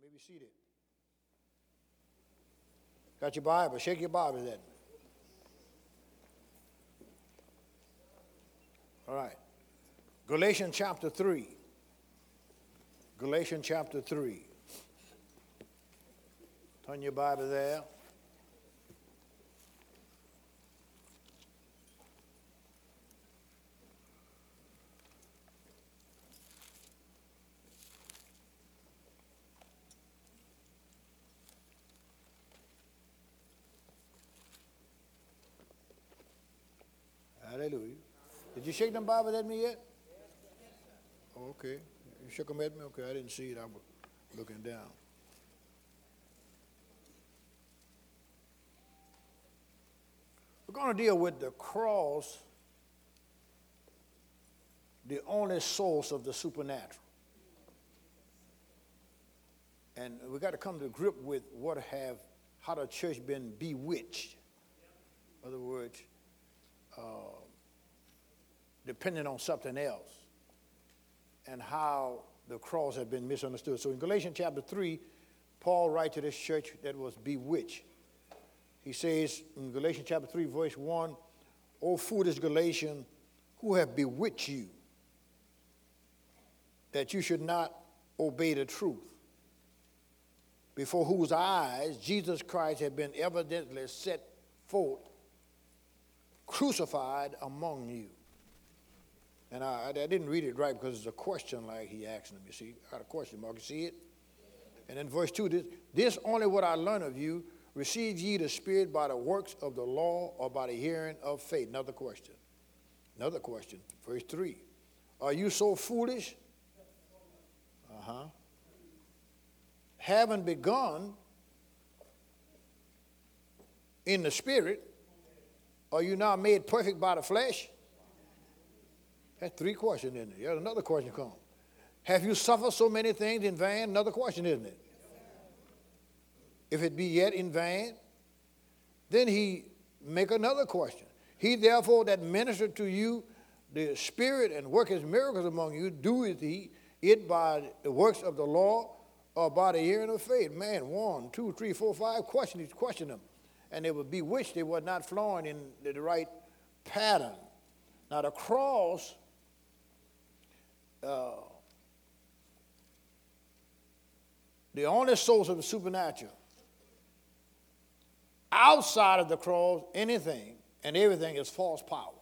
May be seated. Got your Bible? Shake your Bible at me. All right. Galatians chapter 3. Galatians chapter 3. Turn your Bible there. Hallelujah. Did you shake them Bibles at me yet? Oh, okay. You shook them at me? Okay, I didn't see it. I was looking down. We're going to deal with the cross, the only source of the supernatural. And we got to come to grip with how the church been bewitched. In other words, depending on something else, and how the cross had been misunderstood. So in Galatians chapter 3, Paul writes to this church that was bewitched. He says in Galatians chapter 3, verse 1, O foolish Galatians, who have bewitched you, that you should not obey the truth, before whose eyes Jesus Christ had been evidently set forth, crucified among you. And I didn't read it right because it's a question like he asked them. You see, I got a question mark. You see it? And then verse 2, this only what I learned of you, receive ye the Spirit by the works of the law or by the hearing of faith? Another question. Another question. Verse 3, are you so foolish? Having begun in the Spirit, are you now made perfect by the flesh? That's three questions, isn't it? Yeah, another question comes. Have you suffered so many things in vain? Another question, isn't it? If it be yet in vain, then he make another question. He therefore that ministered to you the Spirit and worketh miracles among you, doeth he it by the works of the law or by the hearing of faith? Man, 1, 2, 3, 4, 5 questions. He questioned them. And they were bewitched. They were not flowing in the right pattern. Now the cross, the only source of the supernatural. Outside of the cross, anything and everything is false power.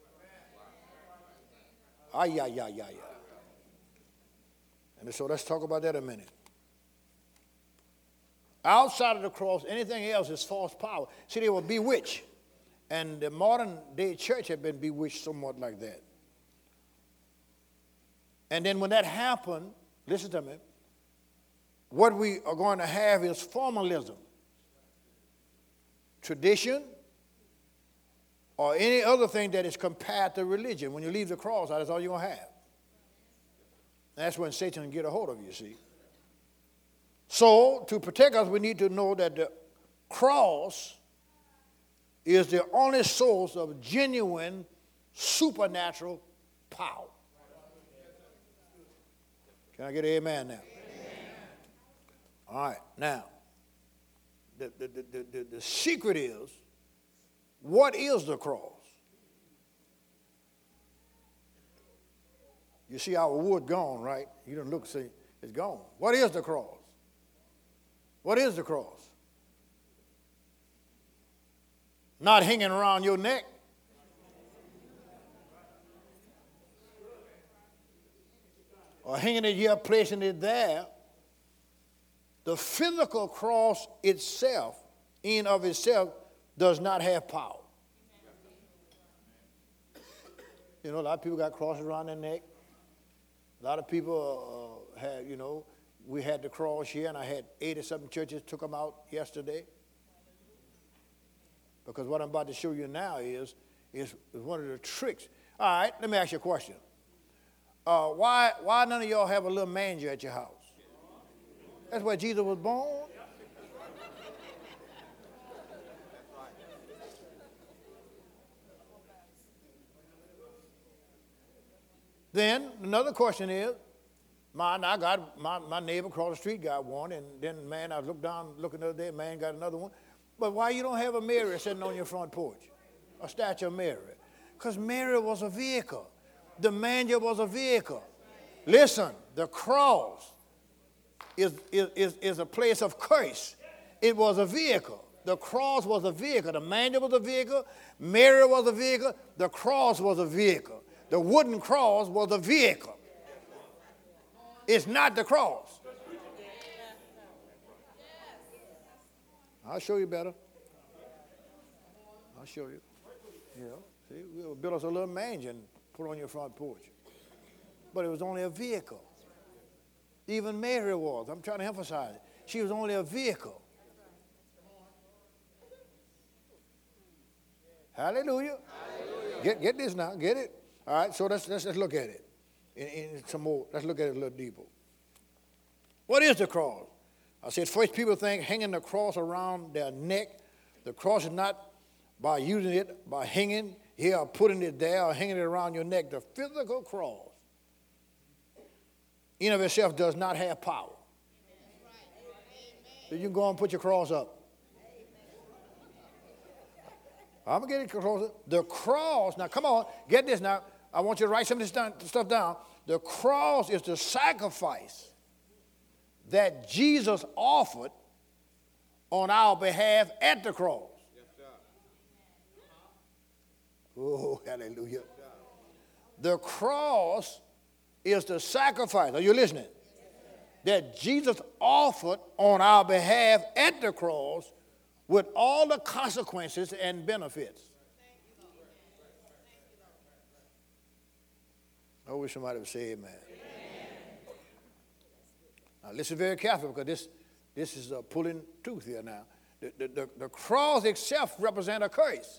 And so let's talk about that a minute. Outside of the cross, anything else is false power. See, they were bewitched. And the modern day church had been bewitched somewhat like that. And then when that happened, listen to me, what we are going to have is formalism, tradition, or any other thing that is compared to religion. When you leave the cross out, that's all you're going to have. And that's when Satan can get a hold of you, see. So, to protect us, we need to know that the cross is the only source of genuine supernatural power. Can I get an amen now? Amen. All right, now, the secret is, what is the cross? You see our wood gone, right? You don't look, see, it's gone. What is the cross? What is the cross? Not hanging around your neck. Or hanging it here, placing it there. The physical cross itself, in of itself, does not have power. You know, a lot of people got crosses around their neck. A lot of people have, we had the cross here, and I had 80-something churches took them out yesterday. Because what I'm about to show you now is one of the tricks. All right, let me ask you a question. Why none of y'all have a little manger at your house? That's where Jesus was born. Then another question is, My neighbor across the street got one, and then, man, I looked down, looking the other day, man got another one. But why you don't have a Mary sitting on your front porch? A statue of Mary? Because Mary was a vehicle. The manger was a vehicle. Listen, the cross is a place of curse. It was a vehicle. The cross was a vehicle. The manger was a vehicle. Mary was a vehicle. The cross was a vehicle. The wooden cross was a vehicle. It's not the cross. I'll show you better. I'll show you. Yeah. See, we'll build us a little manger and put on your front porch. But it was only a vehicle. Even Mary was. I'm trying to emphasize it. She was only a vehicle. Hallelujah. Hallelujah. Get this now. Get it? All right, so let's look at it. In some more. Let's look at it a little deeper. What is the cross? I said first people think hanging the cross around their neck. The cross is not by using it, by hanging here or putting it there or hanging it around your neck. The physical cross in of itself does not have power. So you can go and put your cross up. I'm going to get it closer. The cross, now come on, get this now. I want you to write some of this stuff down. The cross is the sacrifice that Jesus offered on our behalf at the cross. Yes, sir. Oh, hallelujah. Yes, the cross is the sacrifice. Are you listening? Yes, that Jesus offered on our behalf at the cross with all the consequences and benefits. I wish somebody would say amen. Now listen very carefully because this is a pulling truth here now. The cross itself represents a curse.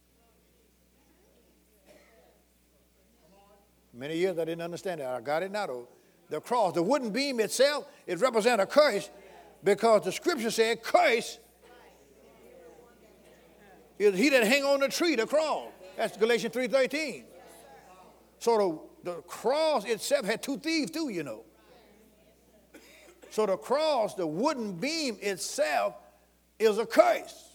Many years I didn't understand that. I got it now though. The cross, the wooden beam itself, it represents a curse because the scripture said curse is he that hang on the tree, the cross. That's Galatians 3:13. So the cross itself had two thieves too, you know. So the cross, the wooden beam itself, is a curse.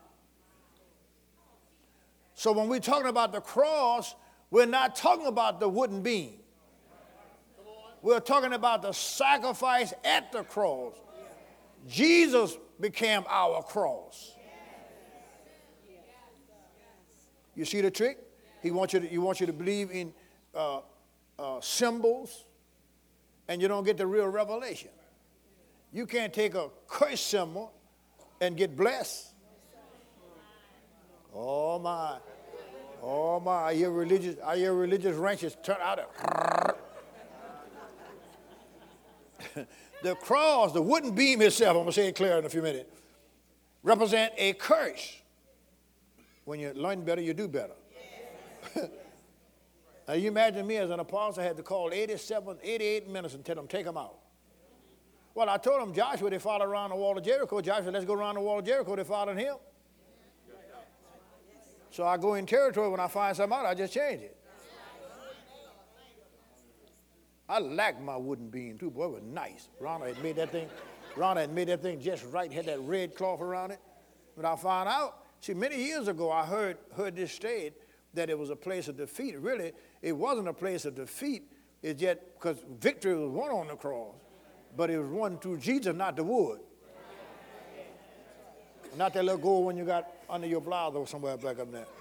So when we're talking about the cross, we're not talking about the wooden beam. We're talking about the sacrifice at the cross. Jesus became our cross. You see the trick? He wants you to believe in symbols, and you don't get the real revelation. You can't take a curse symbol and get blessed. Oh my! Oh my! I hear religious wrenches turn out of. The cross, the wooden beam itself, I'm going to say it clear in a few minutes, represent a curse. When you learn better, you do better. Now, you imagine me as an apostle had to call 88 ministers and tell them, take them out. Well, I told them, Joshua, they followed around the wall of Jericho. Joshua, let's go around the wall of Jericho. They followed him. So I go in territory. When I find something out, I just change it. I like my wooden beam, too. Boy, it was nice. Ronald had made that thing just right, had that red cloth around it. But I found out, see, many years ago, I heard this state that it was a place of defeat. Really, it wasn't a place of defeat. It's yet because victory was won on the cross, but it was won through Jesus, not the wood. Not that little gold one you got under your blouse or somewhere back up there.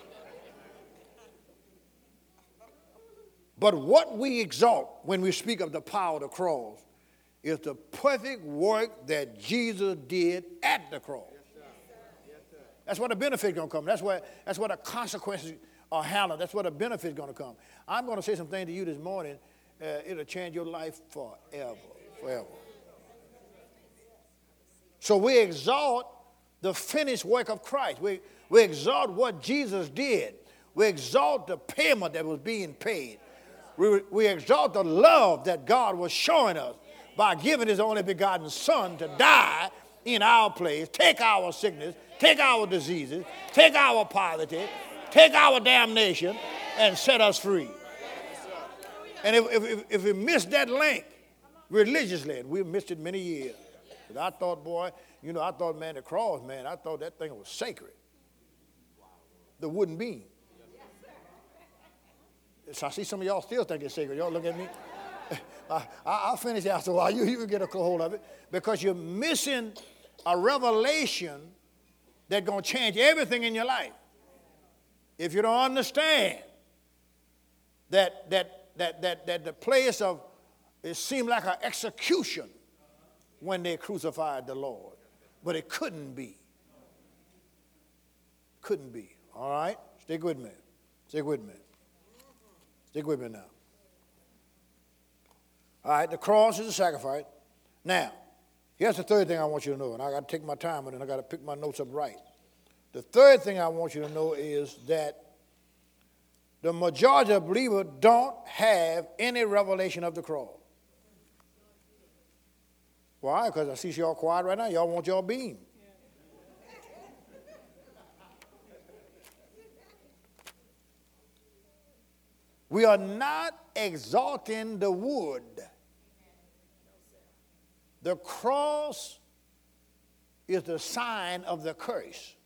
But what we exalt when we speak of the power of the cross is the perfect work that Jesus did at the cross. That's where the benefit is going to come. That's where the consequences are handled. That's where the benefit is going to come. I'm going to say some things to you this morning. It'll change your life forever. So we exalt the finished work of Christ. We exalt what Jesus did. We exalt the payment that was being paid. We exalt the love that God was showing us by giving his only begotten Son to die in our place, take our sickness, take our diseases, take our poverty, take our damnation, and set us free. And if we miss that link, religiously, and we missed it many years. But I thought, boy, I thought, man, the cross, man, I thought that thing was sacred. The wooden beam. So I see some of y'all still think it's sacred. Y'all look at me. I'll finish after a while. You can get a hold of it because you're missing a revelation that's going to change everything in your life. If you don't understand that the place of it seemed like an execution when they crucified the Lord, but it couldn't be. Couldn't be. All right, stick with me. Stick with me. Stick with me now. All right, the cross is a sacrifice. Now, here's the third thing I want you to know, and I got to take my time with it, and I got to pick my notes up right. The third thing I want you to know is that the majority of believers don't have any revelation of the cross. Why? Because I see y'all quiet right now. Y'all want your beam. We are not exalting the wood. The cross is the sign of the curse.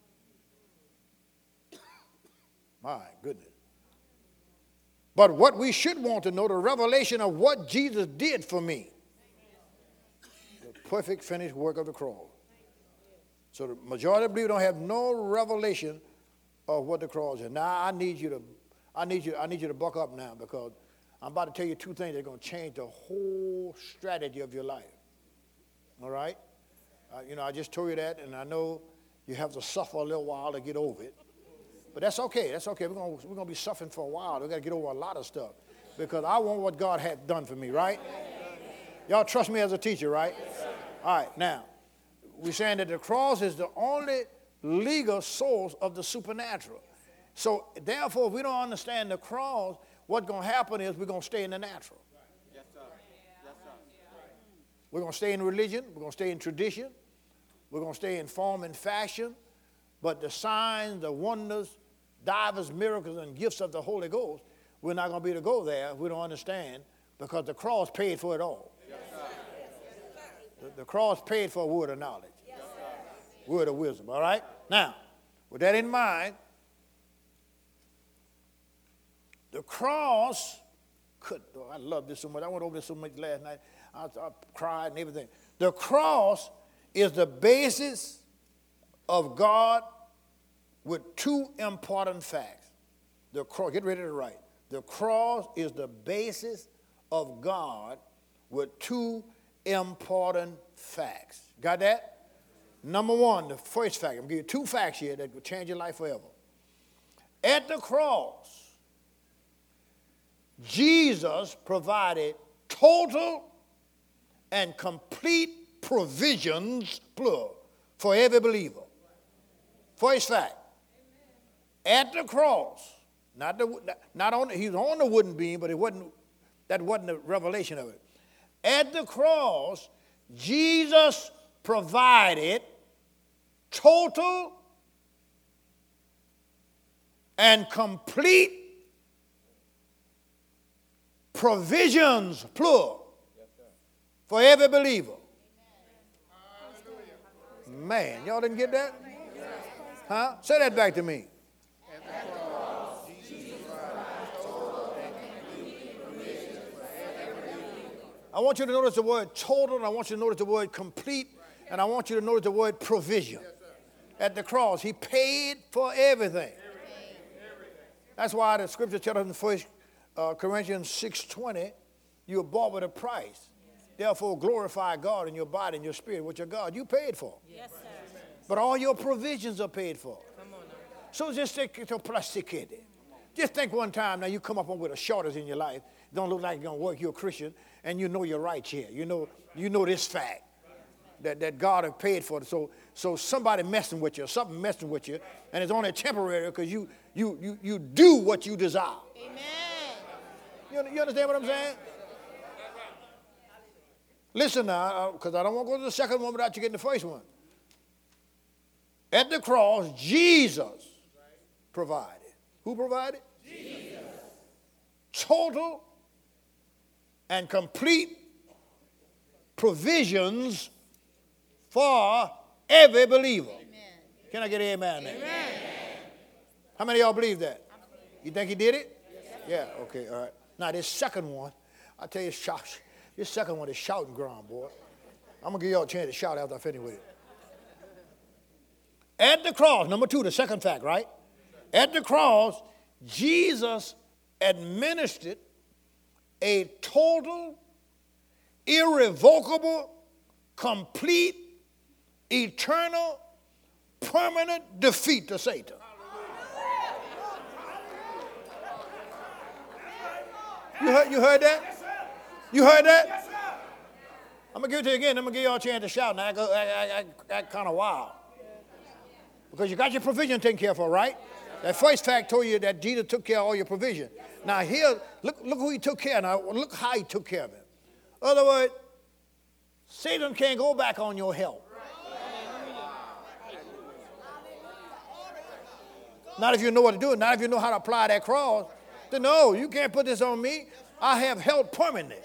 My goodness. But what we should want to know, the revelation of what Jesus did for me. The perfect finished work of the cross. So the majority of people don't have no revelation of what the cross is. Now I need you to buck up now because I'm about to tell you two things that are going to change the whole strategy of your life. All right? I just told you that, and I know you have to suffer a little while to get over it. But that's okay. That's okay. We're gonna be suffering for a while. We've got to get over a lot of stuff because I want what God had done for me, right? Y'all trust me as a teacher, right? All right. Now, we're saying that the cross is the only legal source of the supernatural. So, therefore, if we don't understand the cross, what's going to happen is we're going to stay in the natural. Yes, sir. Yes, sir. We're going to stay in religion. We're going to stay in tradition. We're going to stay in form and fashion. But the signs, the wonders, divers, miracles, and gifts of the Holy Ghost, we're not going to be able to go there if we don't understand because the cross paid for it all. Yes, sir. The cross paid for a word of knowledge, yes, word of wisdom, all right? Now, with that in mind, the cross I love this so much. I went over this so much last night. I cried and everything. The cross is the basis of God with two important facts. The cross, get ready to write. The cross is the basis of God with two important facts. Got that? Number one, the first fact. I'm going to give you two facts here that will change your life forever. At the cross, Jesus provided total and complete provisions, plural, for every believer. First fact. At the cross, he was on the wooden beam, but that wasn't the revelation of it. At the cross, Jesus provided total and complete provisions, plural, for every believer. Man, y'all didn't get that? Huh? Say that back to me. I want you to notice the word total, and I want you to notice the word complete, and I want you to notice the word provision. At the cross, he paid for everything. That's why the scripture tells us in 1 Corinthians 6:20, you were bought with a price. Therefore, glorify God in your body and your spirit, which are God. You paid for. Yes, sir. But all your provisions are paid for. Come on now. So just take it to plastic. Just think one time now you come up with a shortage in your life. Don't look like you're going to work. You're a Christian, and you know you're right here. You know this fact that God has paid for it. So somebody messing with you, something messing with you, and it's only temporary because you do what you desire. Amen. You understand what I'm saying? Listen now, because I don't want to go to the second one without you getting the first one. At the cross, Jesus provided. Who provided? Jesus. Total and complete provisions for every believer. Amen. Can I get an amen? Amen. How many of y'all believe that? You think he did it? Yeah, okay, all right. Now this second one, I tell you, this second one is shouting ground, boy. I'm going to give y'all a chance to shout after I finish with it. At the cross, number 2, the second fact, right? At the cross, Jesus administered a total, irrevocable, complete, eternal, permanent defeat to Satan. You heard that? You heard that? I'm going to give it to you again. I'm going to give y'all a chance to shout. Now, I kind of wild. Because you got your provision taken care of, right? That first fact told you that Jesus took care of all your provision. Now here, look who he took care of. Now look how he took care of it. In other words, Satan can't go back on your help. Not if you know what to do. Not if you know how to apply that cross. Then no, you can't put this on me. I have help permanent.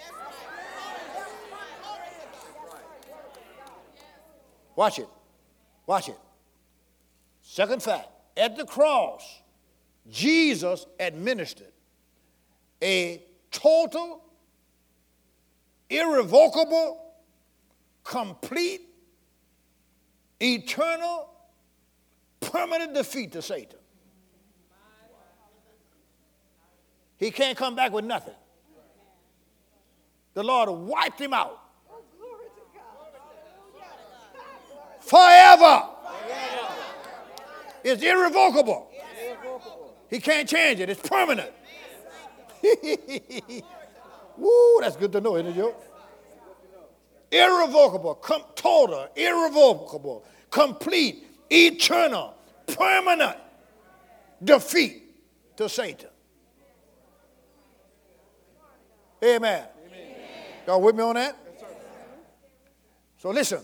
Watch it. Watch it. Second fact, at the cross, Jesus administered a total, irrevocable, complete, eternal, permanent defeat to Satan. He can't come back with nothing. The Lord wiped him out. Forever. It's irrevocable. He can't change it. It's permanent. Woo, that's good to know, isn't it, Joe? Irrevocable, total, irrevocable, complete, eternal, permanent defeat to Satan. Amen. Y'all with me on that? So listen.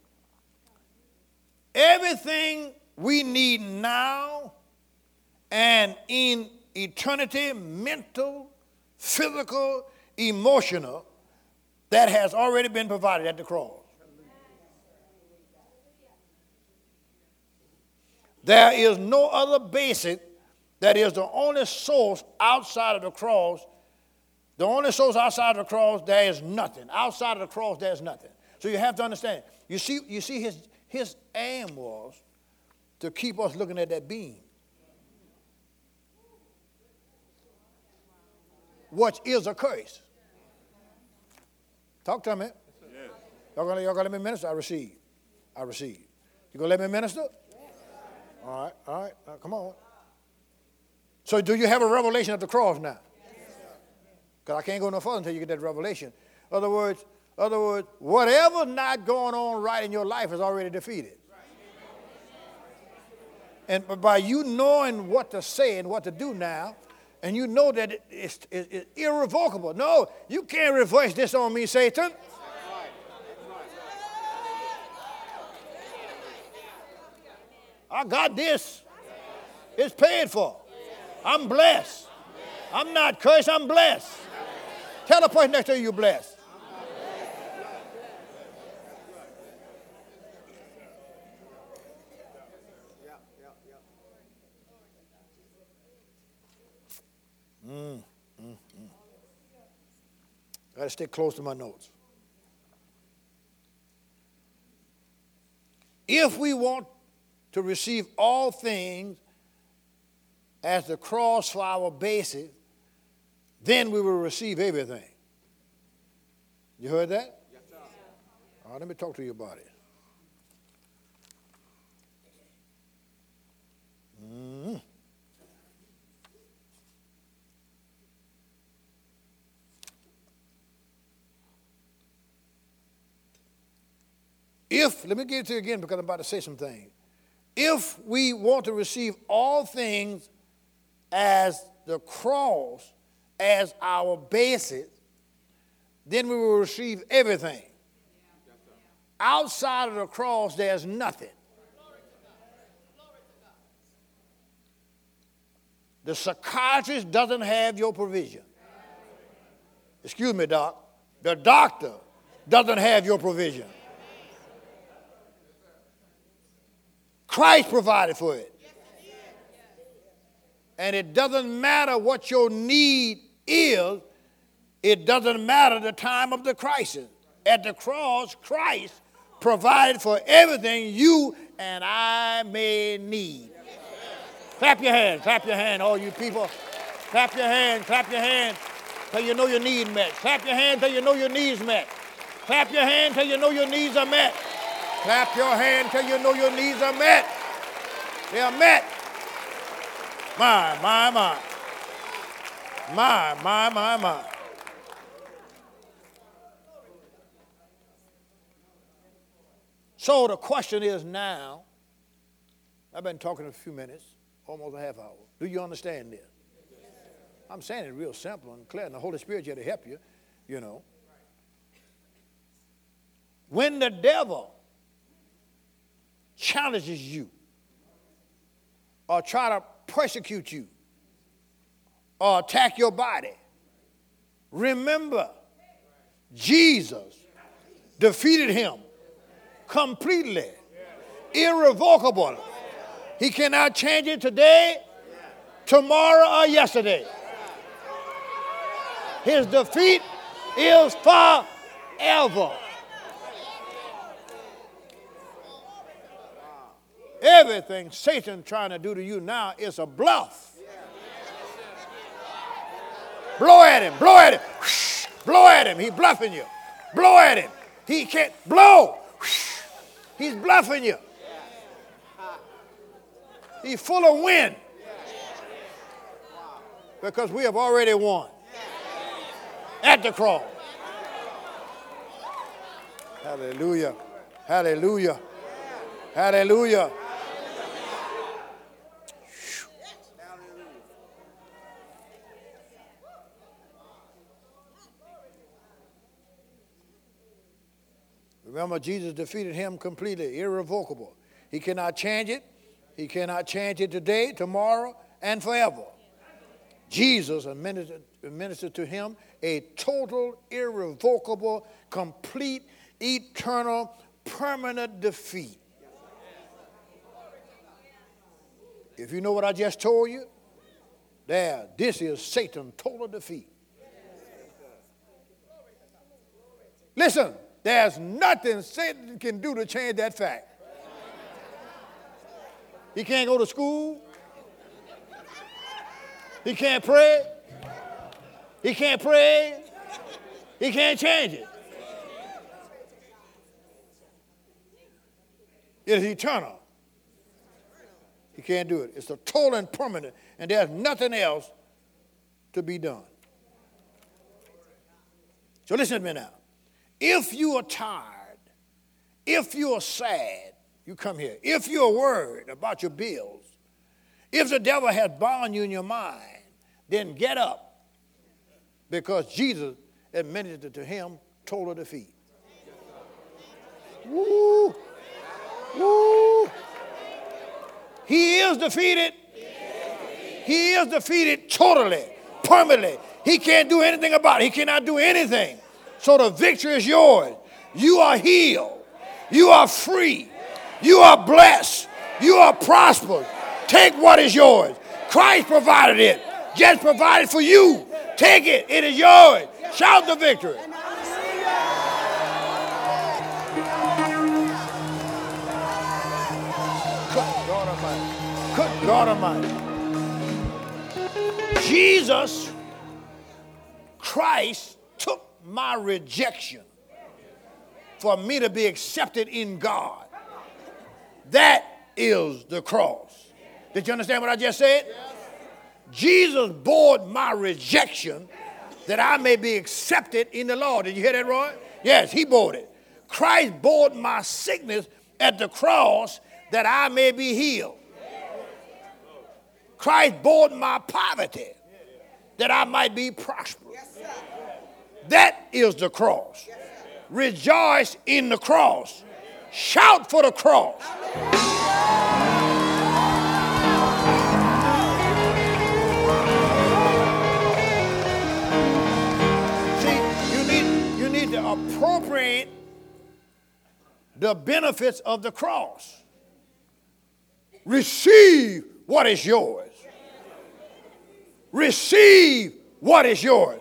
Everything we need now and in eternity, mental, physical, emotional, that has already been provided at the cross. There is no other basis that is the only source outside of the cross. The only source outside of the cross, there is nothing. Outside of the cross, there's nothing. So you have to understand. You see his aim was to keep us looking at that beam. What is a curse? Talk to me. Y'all gonna let me minister? I receive. You gonna let me minister? All right. Now, come on. So do you have a revelation of the cross now? Because I can't go no further until you get that revelation. In other words, whatever's not going on right in your life is already defeated. And by you knowing what to say and what to do now, and you know that it's irrevocable. No, you can't reverse this on me, Satan. I got this. It's paid for. I'm blessed. I'm not cursed, I'm blessed. Tell the person next to you you're blessed. I got to stay close to my notes. If we want to receive all things as the cross for our basis, then we will receive everything. You heard that? Yes, sir. All right, let me talk to you about it. Let me get it to you again because I'm about to say some things. If we want to receive all things as the cross, as our basis, then we will receive everything. Outside of the cross, there's nothing. The psychiatrist doesn't have your provision. Excuse me, doc. The doctor doesn't have your provision. Christ provided for it. And it doesn't matter what your need is. It doesn't matter the time of the crisis. At the cross, Christ provided for everything you and I may need. Clap your hand, all you people. Clap your hand till you know your need met. Clap your hand till you know your needs met. Clap your hand till you know your needs are met. Clap your hand till you know your needs are met. They are met. My. So the question is now, I've been talking a few minutes, almost a half hour. Do you understand this? I'm saying it real simple and clear, and the Holy Spirit here to help you, you know. When the devil challenges you or try to persecute you or attack your body, remember Jesus defeated him completely, irrevocably. He cannot change it today, tomorrow, or yesterday. His defeat is forever. Everything Satan trying to do to you now is a bluff. Blow at him. Blow at him. He's bluffing you. Blow at him. He can't blow. He's bluffing you. He's full of wind. Because we have already won. At the cross. Hallelujah. Hallelujah. Hallelujah. Remember, Jesus defeated him completely, irrevocable. He cannot change it. He cannot change it today, tomorrow, and forever. Jesus administered to him a total, irrevocable, complete, eternal, permanent defeat. If you know what I just told you, this is Satan's total defeat. Listen, there's nothing Satan can do to change that fact. He can't go to school. He can't pray. He can't pray. He can't change it. It is eternal. He can't do it. It's a total and permanent, and there's nothing else to be done. So listen to me now. If you are tired, if you are sad, you come here. If you're worried about your bills, if the devil has bound you in your mind, then get up, because Jesus administered to him total defeat. Woo! Woo! He is defeated. He is defeated totally, permanently. He can't do anything about it. He cannot do anything. So the victory is yours. You are healed. You are free. You are blessed. You are prosperous. Take what is yours. Christ provided it. Just provided for you. Take it. It is yours. Shout the victory. Good God Almighty. Jesus Christ took my rejection for me to be accepted in God. That is the cross. Did you understand what I just said? Jesus bore my rejection that I may be accepted in the Lord. Did you hear that, Roy? Yes, he bore it. Christ bore my sickness at the cross that I may be healed. Christ bore my poverty that I might be prosperous. That is the cross. Rejoice in the cross. Shout for the cross. See, you need to appropriate the benefits of the cross. Receive what is yours. Receive what is yours.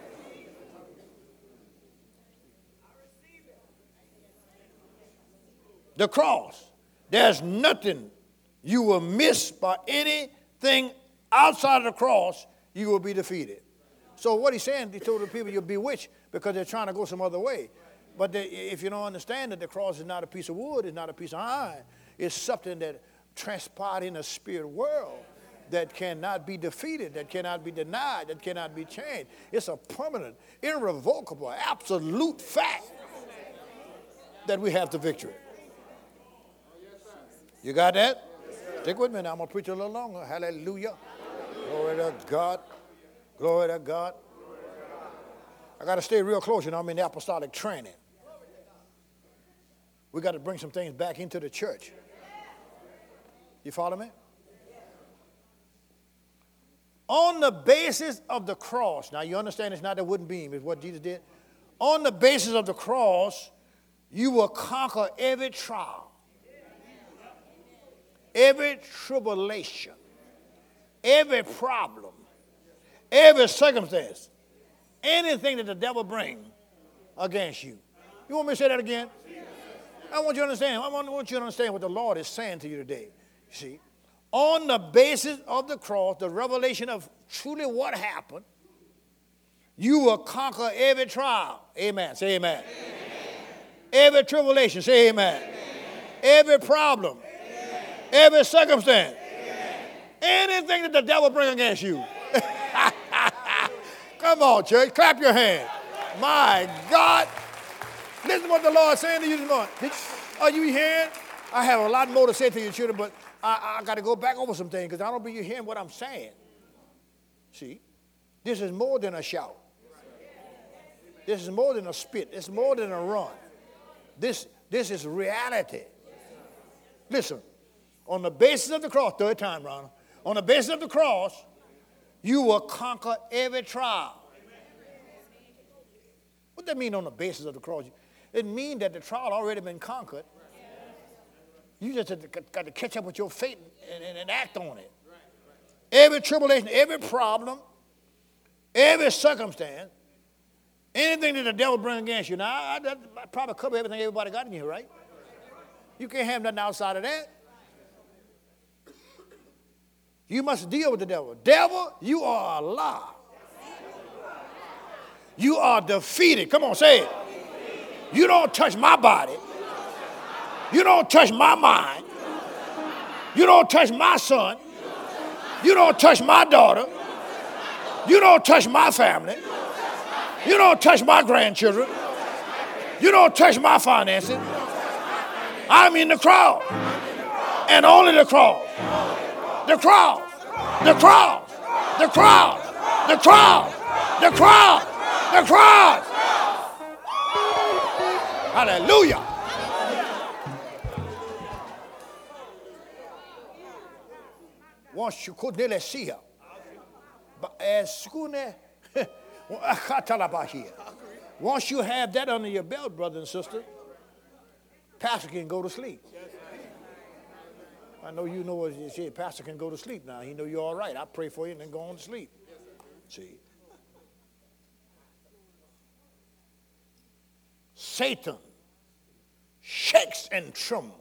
The cross. There's nothing you will miss by anything outside of the cross. You will be defeated. So what he's saying, he told the people you're bewitched because they're trying to go some other way. But if you don't understand that the cross is not a piece of wood, it's not a piece of iron, it's something that transpired in the spirit world that cannot be defeated, that cannot be denied, that cannot be changed. It's a permanent, irrevocable, absolute fact that we have the victory. You got that? Stick with me now. I'm going to preach a little longer. Hallelujah. Glory to God. Glory to God. I got to stay real close. You know, I'm in the apostolic training. We got to bring some things back into the church. You follow me? On the basis of the cross. Now, you understand it's not the wooden beam. It's what Jesus did. On the basis of the cross, you will conquer every trial, every tribulation, every problem, every circumstance, anything that the devil brings against you. You want me to say that again? I want you to understand. I want you to understand what the Lord is saying to you today. You see, on the basis of the cross, the revelation of truly what happened, you will conquer every trial. Amen. Say amen. Amen. Every tribulation. Say amen. Amen. Every problem. Amen. Every circumstance. Amen. Anything that the devil brings against you. Come on, church. Clap your hands. My God. Listen to what the Lord is saying to you this morning. Are you hearing? I have a lot more to say to you, children, but I got to go back over some things because I don't believe you're hearing what I'm saying. See? This is more than a shout. This is more than a spit. It's more than a run. This is reality. Listen. On the basis of the cross, third time, Ronald. On the basis of the cross, you will conquer every trial. What does that mean on the basis of the cross? It means that the trial already been conquered. You just got to catch up with your faith and act on it. Every tribulation, every problem, every circumstance, anything that the devil brings against you. Now, I probably cover everything everybody got in here, right? You can't have nothing outside of that. You must deal with the devil. Devil, you are a lie. You are defeated. Come on, say it. You don't touch my body. You don't touch my mind. You don't touch my son. You don't touch my daughter. You don't touch my family. You don't touch my grandchildren. You don't touch my finances. I'm in the cross. And only the cross. The cross. The cross. The cross. The cross. The cross. The cross. Hallelujah. Once you could nearly see her, but as soon as once you have that under your belt, brother and sister, pastor can go to sleep. I know you know what you say. Pastor can go to sleep now. He know you're all right. I pray for you and then go on to sleep. See, Satan shakes and trembles.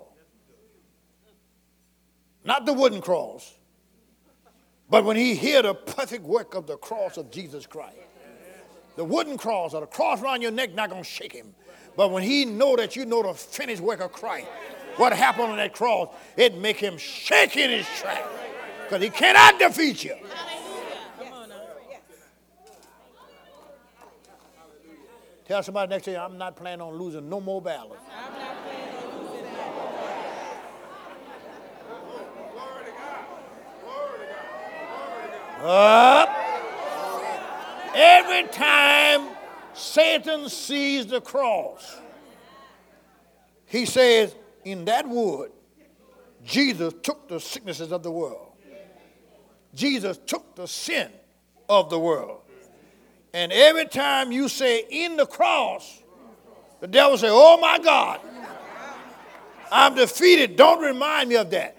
Not the wooden cross, but when he hear the perfect work of the cross of Jesus Christ. The wooden cross or the cross around your neck not going to shake him. But when he know that you know the finished work of Christ, what happened on that cross, it make him shake in his track. Because he cannot defeat you. Tell somebody next to you, I'm not planning on losing no more battles. Up. Every time Satan sees the cross, he says, in that wood, Jesus took the sicknesses of the world. Jesus took the sin of the world. And every time you say in the cross, The devil say, oh my God, I'm defeated. Don't remind me of that.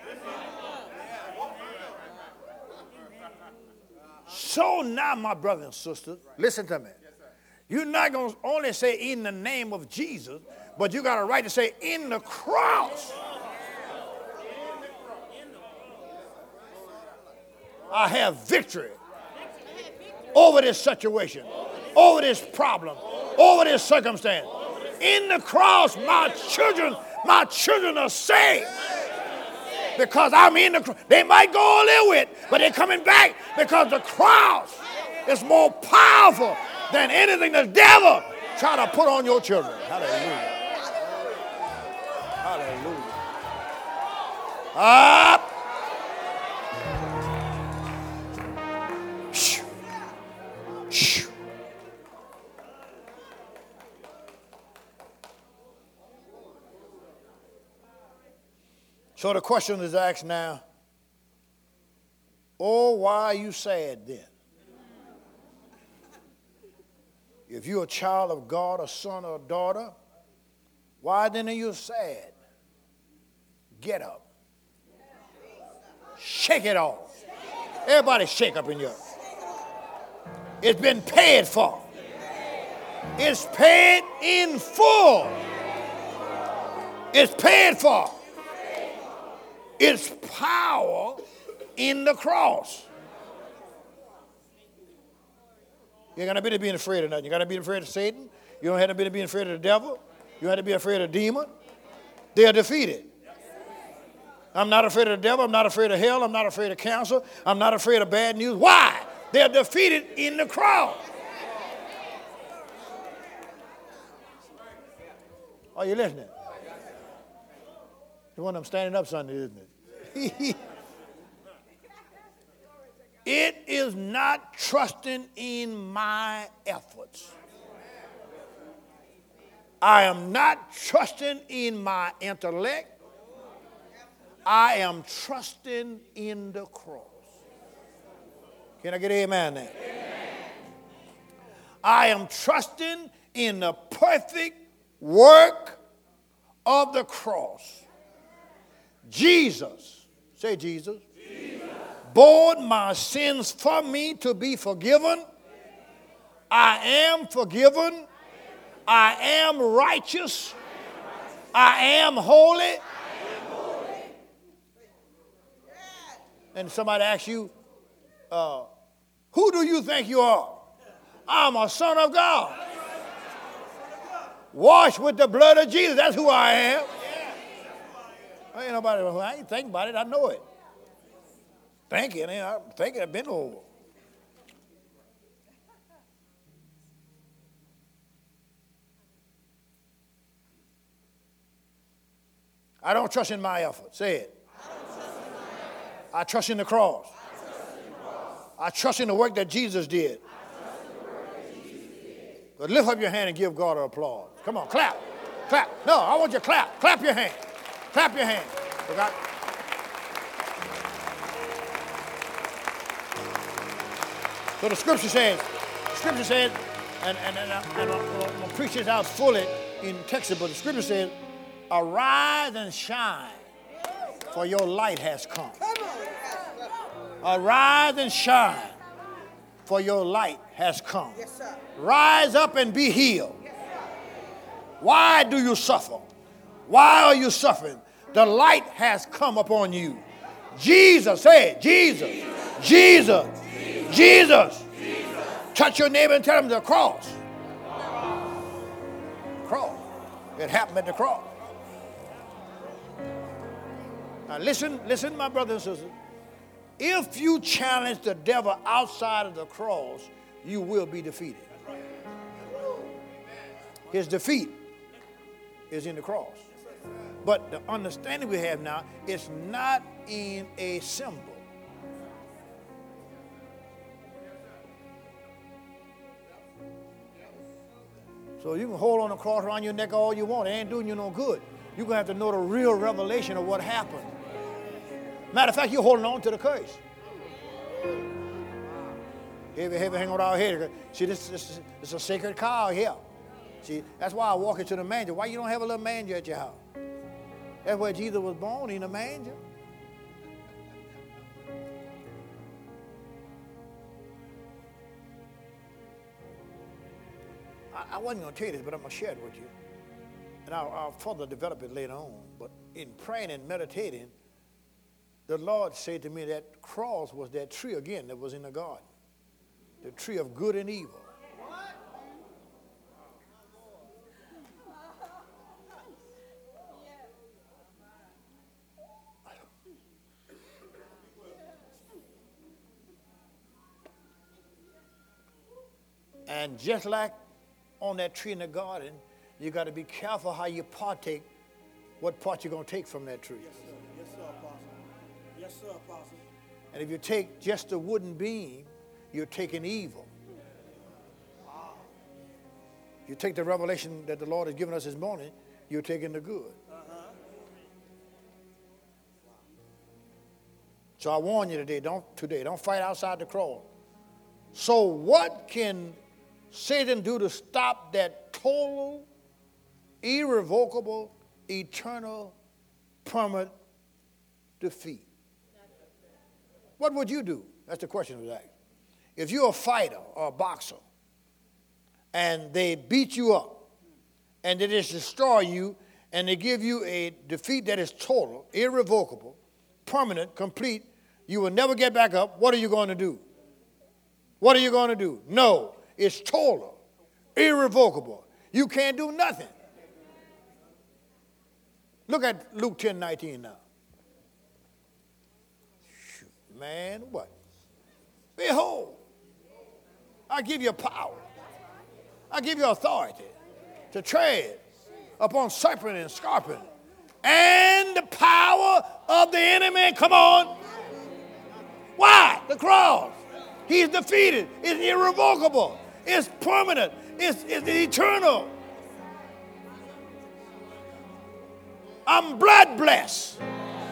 So now, my brothers and sisters, listen to me. You're not going to only say in the name of Jesus, but you got a right to say in the cross. I have victory over this situation, over this problem, over this circumstance. In the cross, my children are saved. Because I'm in the cross. They might go a little bit, but they're coming back because the cross is more powerful than anything the devil try to put on your children. Hallelujah. Hallelujah. Up. So the question is asked now, oh, why are you sad then? If you're a child of God, a son or a daughter, why then are you sad? Get up. Shake it off. Everybody shake up in here. It's been paid for. It's paid in full. It's paid for. It's power in the cross. You ain't got to be afraid of nothing. You got to be afraid of Satan. You don't have to be afraid of the devil. You don't have to be afraid of the demon. They are defeated. I'm not afraid of the devil. I'm not afraid of hell. I'm not afraid of cancer. I'm not afraid of bad news. Why? They're defeated in the cross. Are you listening? The one I'm standing up Sunday, isn't it? It is not trusting in my efforts. I am not trusting in my intellect. I am trusting in the cross. Can I get amen there? I am trusting in the perfect work of the cross. Jesus, say Jesus, bore my sins for me to be forgiven. I am forgiven. I am righteous. I am holy. And somebody asks you, who do you think you are? I'm a son of God. Washed with the blood of Jesus. That's who I am. Ain't nobody, I ain't thinking about it. I know it. Thinking, I'm thinking I've been over. I don't trust in my effort. Say it. I trust in the cross. I trust in the work that Jesus did. But lift up your hand and give God an applause. Come on, clap. Clap. No, I want you to clap. Clap your hand. Clap your hand. Okay? So the scripture says, and I'm going to preach this out fully in Texas, but the scripture says, arise and shine, for your light has come. Arise and shine, for your light has come. Rise up and be healed. Why do you suffer? Why are you suffering? The light has come upon you. Jesus, say it, Jesus, Jesus, Jesus. Touch your neighbor and tell him the cross. Cross. It happened at the cross. Now listen, my brothers and sisters. If you challenge the devil outside of the cross, you will be defeated. His defeat is in the cross. But the understanding we have now, it's not in a symbol. So you can hold on the cross around your neck all you want. It ain't doing you no good. You're going to have to know the real revelation of what happened. Matter of fact, you're holding on to the curse. Heavy hang on our head. See, this is a sacred cow here. See, that's why I walk into the manger. Why you don't have a little manger at your house? That's where Jesus was born, in a manger. I wasn't going to tell you this, but I'm going to share it with you. And I'll further develop it later on. But in praying and meditating, the Lord said to me that cross was that tree again that was in the garden. The tree of good and evil. And just like on that tree in the garden, you got to be careful how you partake, what part you're going to take from that tree. Yes, sir. Yes, sir, Apostle. Yes, sir, Apostle. And if you take just the wooden beam, you're taking evil. You take the revelation that the Lord has given us this morning, you're taking the good. So I warn you today, don't fight outside the cross. So what can Satan do to stop that total, irrevocable, eternal, permanent defeat? What would you do? That's the question of that. If you're a fighter or a boxer and they beat you up and they just destroy you and they give you a defeat that is total, irrevocable, permanent, complete, you will never get back up, what are you going to do? What are you going to do? No, it's total, irrevocable. You can't do nothing. Look at Luke 10:19 now. Man, what? Behold, I give you power. I give you authority to tread upon serpent and scorpion and the power of the enemy. Come on. Why? The cross. He's defeated. It's irrevocable. It's permanent. It's eternal. I'm blood blessed.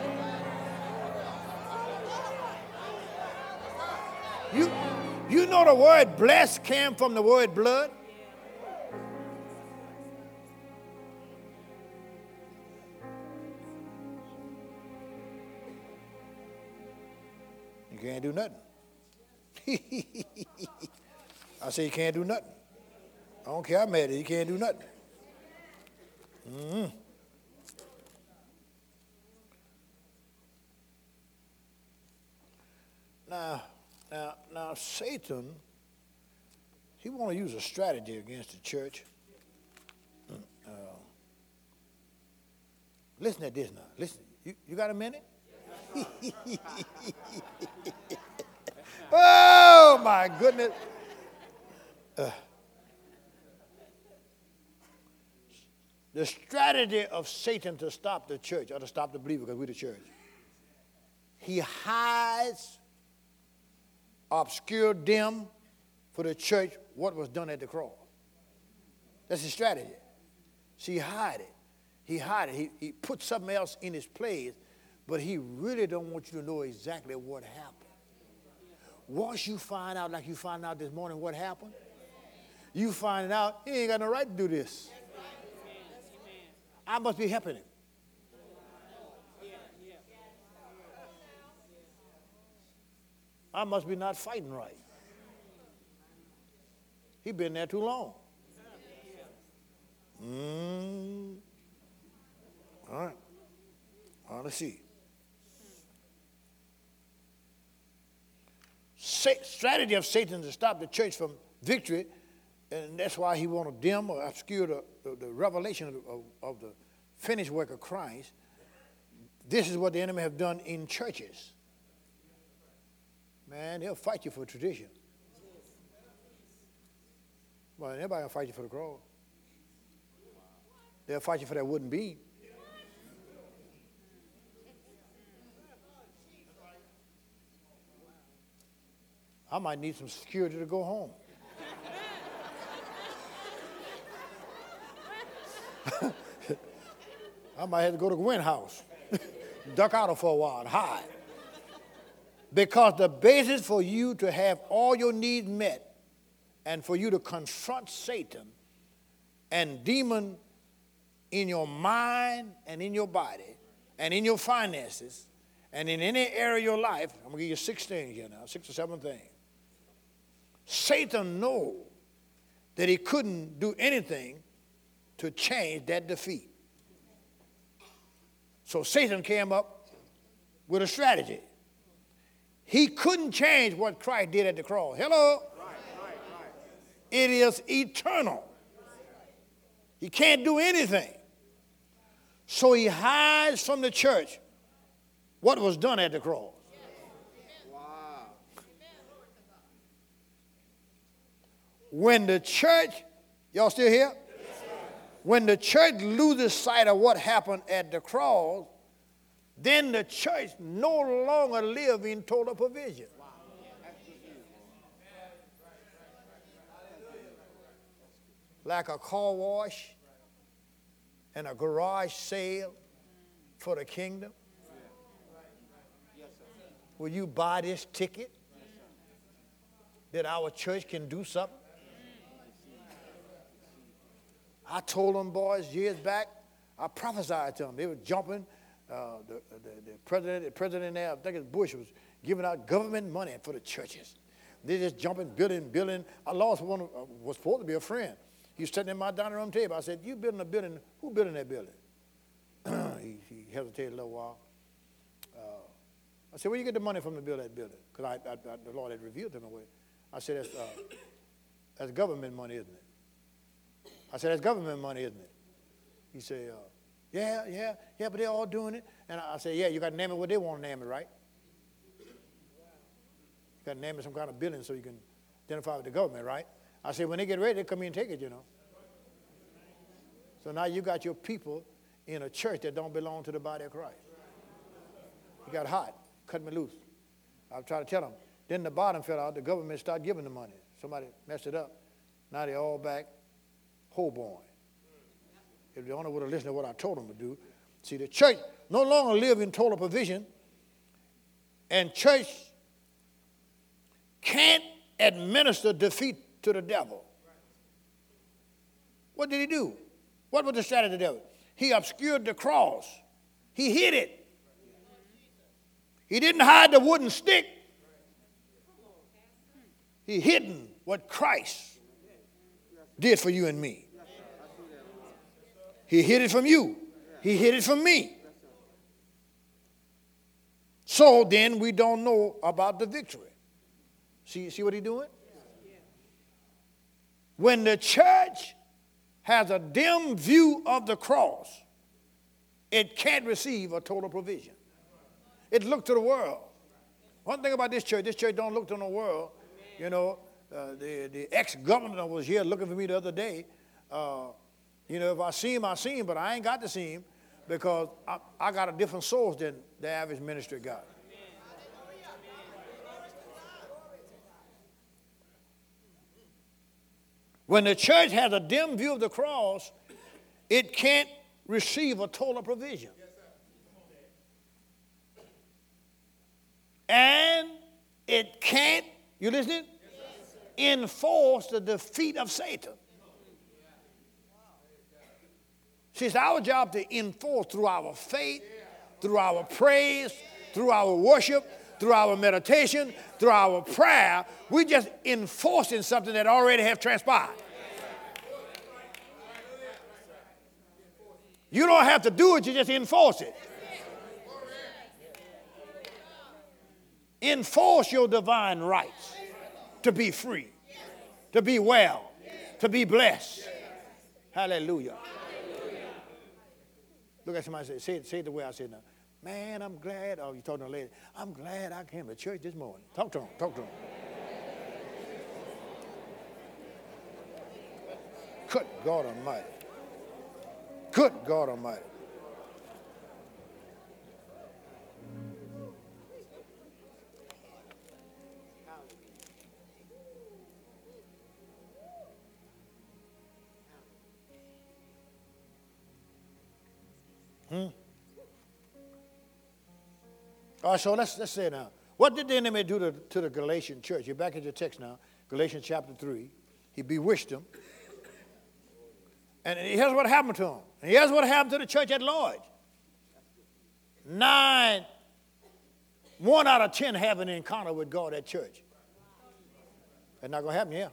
You know the word blessed came from the word blood? You can't do nothing. I say you can't do nothing. I don't care how mad you can't do nothing. Now, Satan, he want to use a strategy against the church. Listen at this now. Listen, you got a minute? Oh, my goodness. The strategy of Satan to stop the church, or to stop the believer, because we're the church, he hides, obscure, dim for the church what was done at the cross. That's his strategy. See, he hide it. He put something else in his place, but he really don't want you to know exactly what happened. Once you find out, like you found out this morning, what happened, you find out he ain't got no right to do this. I must be helping him. I must be not fighting right. He been there too long. All right. Let's see. Strategy of Satan to stop the church from victory, and that's why he want to dim or obscure the revelation of the finished work of Christ. This is what the enemy have done in churches. Man, they'll fight you for tradition. Well, anybody will fight you for the cross. They'll fight you for that wooden beam. I might need some security to go home. I might have to go to Gwynn House, duck out for a while and hide. Because the basis for you to have all your needs met and for you to confront Satan and demon in your mind and in your body and in your finances and in any area of your life, I'm going to give you 6 things here now, 6 or 7 things. Satan knows that he couldn't do anything to change that defeat. So Satan came up with a strategy. He couldn't change what Christ did at the cross. Hello? Right. It is eternal. He can't do anything. So he hides from the church what was done at the cross. Wow. When the church, y'all still here? Yes, when the church loses sight of what happened at the cross, then the church no longer lives in total provision. Wow. Like a car wash and a garage sale for the kingdom. Will you buy this ticket that our church can do something? I told them boys years back, I prophesied to them. They were jumping. The president there, I think it's Bush, was giving out government money for the churches. They just jumping, building. I lost one who was supposed to be a friend. He was sitting at my dining room table. I said, you building a building, who building that building? he hesitated a little while. I said, where you get the money from to build that building? Because the Lord had revealed to me. I said, that's government money, isn't it? I said, that's government money, isn't it? He said, yeah, but they're all doing it. And I said, yeah, you got to name it what they want to name it, right? You got to name it some kind of building so you can identify with the government, right? I said, when they get ready, they come in and take it, you know. So now you got your people in a church that don't belong to the body of Christ. He got hot, cut me loose. I tried to tell them. Then the bottom fell out. The government started giving the money. Somebody messed it up. Now they're all back whole born. If they only would have listened to what I told them to do. See, the church no longer live in total provision, and church can't administer defeat to the devil. What did he do? What was the strategy of the devil? He obscured the cross. He hid it. He didn't hide the wooden stick. He hidden what Christ did for you and me. He hid it from you. He hid it from me. So then we don't know about the victory. See what he's doing? When the church has a dim view of the cross, it can't receive a total provision. It looked to the world. One thing about this church don't look to the world. You know, the ex-governor was here looking for me the other day. You know, if I see him, I see him, but I ain't got to see him because I got a different source than the average ministry got. When the church has a dim view of the cross, it can't receive a total provision. And it can't, you listening? Enforce the defeat of Satan. See, it's our job to enforce through our faith, through our praise, through our worship, through our meditation, through our prayer. We're just enforcing something that already have transpired. You don't have to do it, you just enforce it. Enforce your divine rights to be free, to be well, to be blessed. Hallelujah. Look at somebody and say it the way I said now. Man, I'm glad. Oh, you talking to a lady. I'm glad I came to church this morning. Talk to him. Good God Almighty. Good God Almighty. All right, so let's say now. What did the enemy do to the Galatian church? You're back in your text now. Galatians chapter 3. He bewitched them. And here's what happened to them. And here's what happened to the church at large. 1 out of 10 have an encounter with God at church. That's not going to happen here.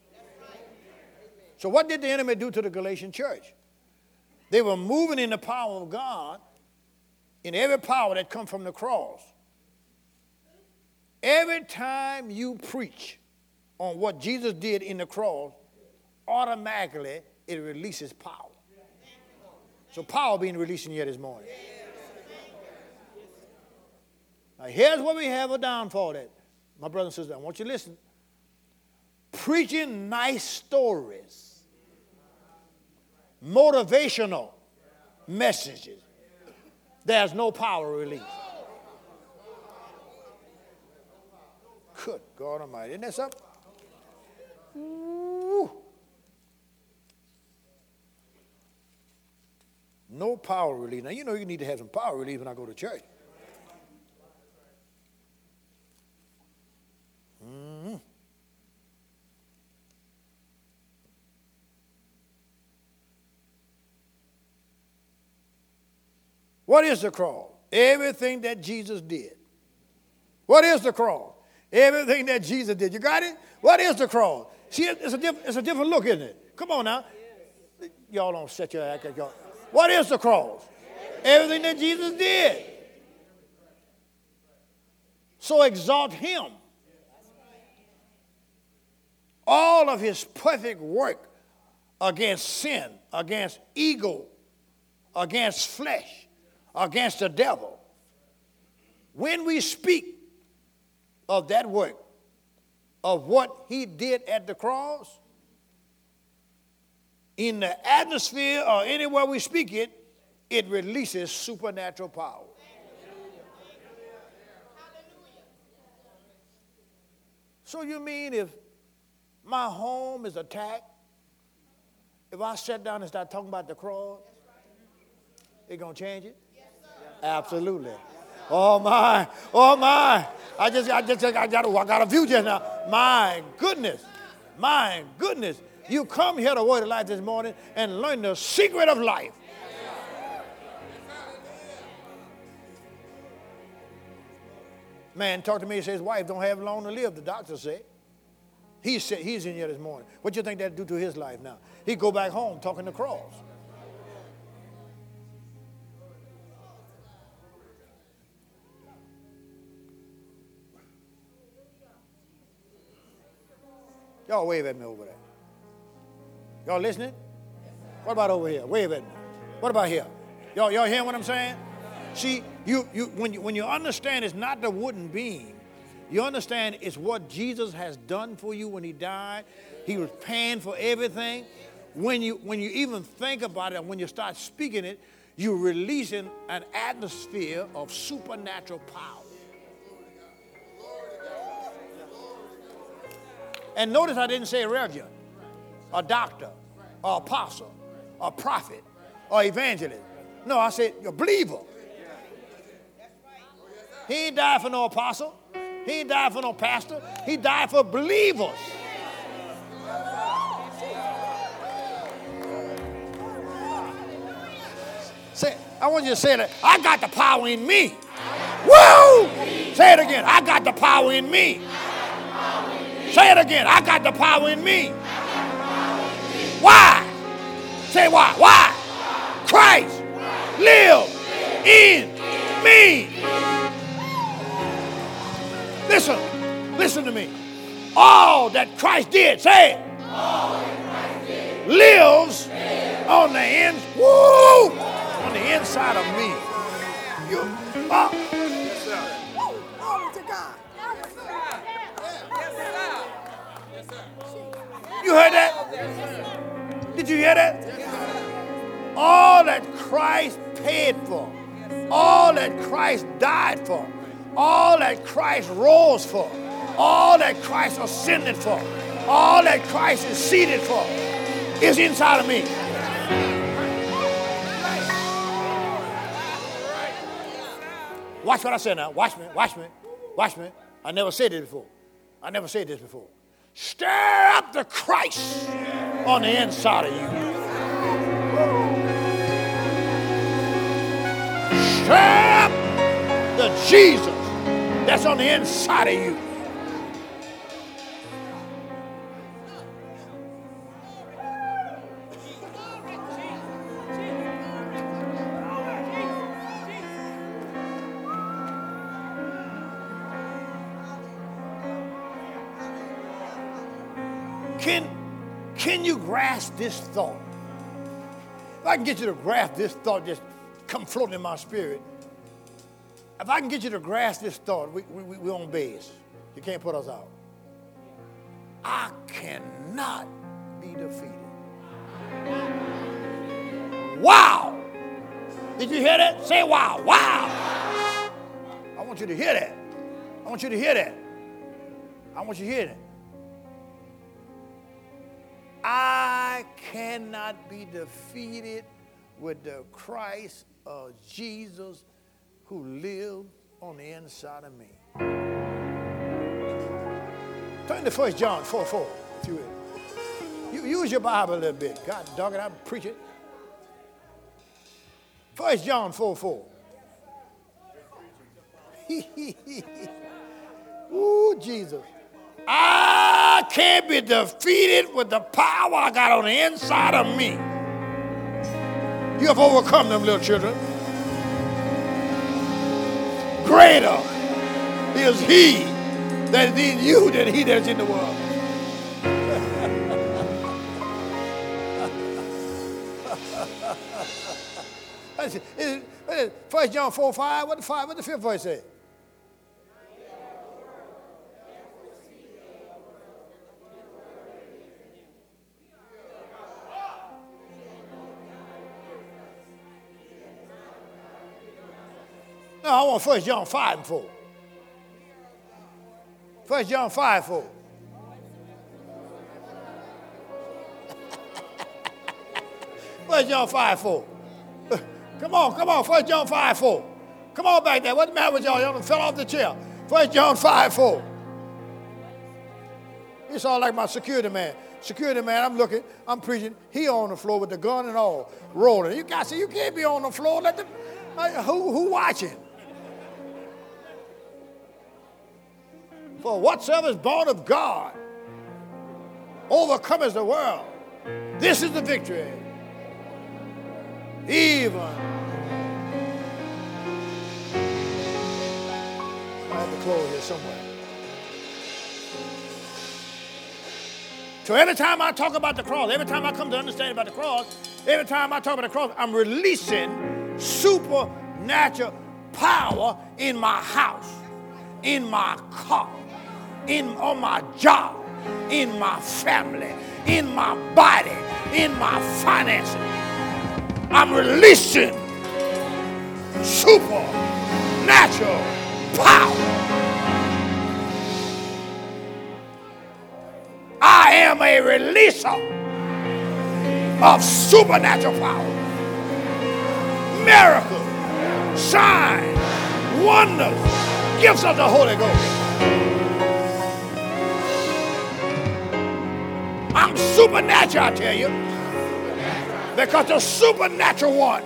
So what did the enemy do to the Galatian church? They were moving in the power of God, in every power that comes from the cross. Every time you preach on what Jesus did in the cross, automatically it releases power. So power being released in here this morning. Now here's where we have a downfall at. My brother and sister, I want you to listen. Preaching nice stories, motivational messages, there's no power released. Good God Almighty. Isn't that something? Ooh. No power release. Now, you know you need to have some power release when I go to church. Mm-hmm. What is the cross? Everything that Jesus did. What is the cross? Everything that Jesus did. You got it? What is the cross? See, it's a different look, isn't it? Come on now. Y'all don't set your act like y'all. What is the cross? Everything that Jesus did. So exalt him. All of his perfect work against sin, against ego, against flesh, against the devil. When we speak of that work, of what he did at the cross, in the atmosphere or anywhere we speak it, it releases supernatural power. So you mean if my home is attacked, if I sit down and start talking about the cross, it gonna change it? Absolutely. Oh my, oh my. I got a view just now. My goodness. You come here to Word of Life this morning and learn the secret of life. Man talked to me and said his wife don't have long to live, the doctor said. He's in here this morning. What do you think that'd do to his life now? He'd go back home talking the cross. Y'all wave at me over there. Y'all listening? What about over here? Wave at me. What about here? Y'all hearing what I'm saying? See, when you understand it's not the wooden beam, you understand it's what Jesus has done for you when he died. He was paying for everything. When you even think about it, when you start speaking it, you're releasing an atmosphere of supernatural power. And notice I didn't say reverend, a doctor, or apostle, or prophet, or evangelist. No, I said a believer. He ain't died for no apostle. He ain't died for no pastor. He died for believers. Say, I want you to say that. I got the power in me. Woo! Say it again. I got the power in me. Say it again. I got the power in me. Why? Say why. Why? Christ lives in me. Listen to me. All that Christ did, say it, lives on the on the inside of me. Glory to God. You heard that? Did you hear that? All that Christ paid for, all that Christ died for, all that Christ rose for, all that Christ ascended for, all that Christ is seated for is inside of me. Watch what I said now. Watch me. I never said this before. Stir up the Christ on the inside of you. of Jesus that's on the inside of you. Can you grasp this thought? If I can get you to grasp this thought, just come floating in my spirit. If I can get you to grasp this thought, we're on base. You can't put us out. I cannot be defeated. Wow! Did you hear that? Say wow. Wow! I want you to hear that. I want you to hear that. I want you to hear that. I cannot be defeated with the Christ of Jesus who lives on the inside of me. Turn to 1 John 4:4, if you will. You use your Bible a little bit. God dog it, I'm preaching. 1 John 4:4. Ooh, Jesus. I can't be defeated with the power I got on the inside of me. You have overcome them, little children. Greater is he that is in you than he that is in the world. First John 4:5. What the fifth verse say? No, I want 1 John 5:4. 1 John 5:4. First John 5:4. Come on, 1 John 5:4. Come on back there. What's the matter with y'all? Y'all fell off the chair. 1 John 5:4. You sound like my security man. Security man, I'm looking, I'm preaching. He on the floor with the gun and all, rolling. You guys say you can't be on the floor. Let them. Who watching? For whatsoever is born of God overcometh the world. This is the victory. Even. I have to close here somewhere. So every time I talk about the cross, every time I come to understand about the cross, every time I talk about the cross, I'm releasing supernatural power in my house, in my car, on my job, in my family, in my body, in my finances. I'm releasing supernatural power. I am a releaser of supernatural power. Miracles, signs, wonders, gifts of the Holy Ghost. I'm supernatural, I tell you, because the supernatural one,